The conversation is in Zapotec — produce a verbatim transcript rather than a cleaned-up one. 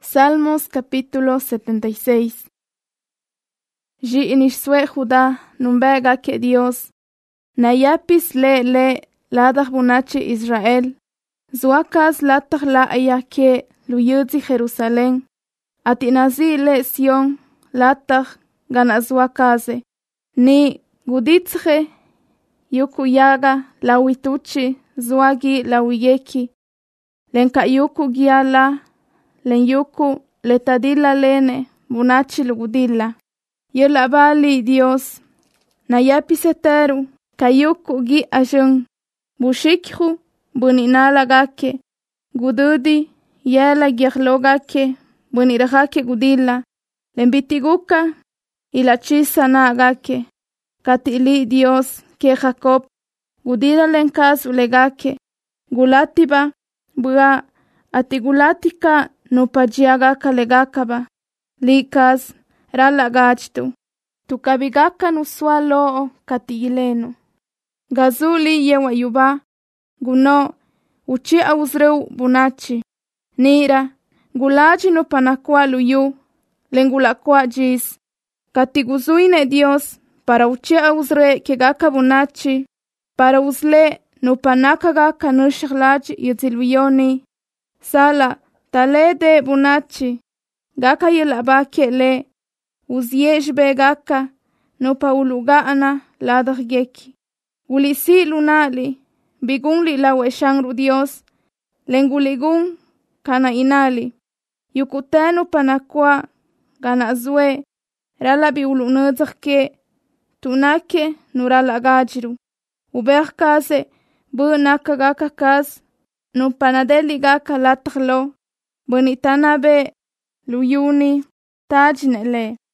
Salmos capítulo setenta y seis. Ji'inishsue Judá numbega que Dios, nayapis le le ladach bunachi Israel, zuakas latach la ayake luyudzi Jerusalén, atinazi le Sion latach gana zuakaze, ni guditzche yukuyaga lawituchi zuagi lawiyeki, lenka yuku giala len yuku letadila lene bunachi lugudila. Yela bali Dios, nayapiseteru, kayuku gi ajun, bushikhu, buninala gake, gududi, yela giahlogake, buniragake gudila, lembitiguka, ilachisa na gake, katili Dios, ke Jacob, gudila lenkas ulegake, gulatiba, bua, atigulatika, nupajiagaka legakaba, likas, rala gachtu, tukabigaka nuswalo katigileno. Gazuli yewa yuba, guno, uchi ausreu bunachi, nira, gulaji no panakwa luyu, lengulakwa jis, katiguzuine Dios, para uchi ausre kegaka bunachi, para usle no panaka gaka nushlaji yuziluyoni, sala, talede bunachi, gaka yelabake le, uziejbe gaka, no paulugaana ladach geki. Ulisi lunali, bigunli la weshangru Dios, lenguligun kana inali, yukutenu panakwa, gana zwe, rala bi ulunadzake, tunake nurala gajiru. Uberkase, bu nakagaka kas, no panadeli gaka latachlo, bonitanabe, luyuni, tajnele.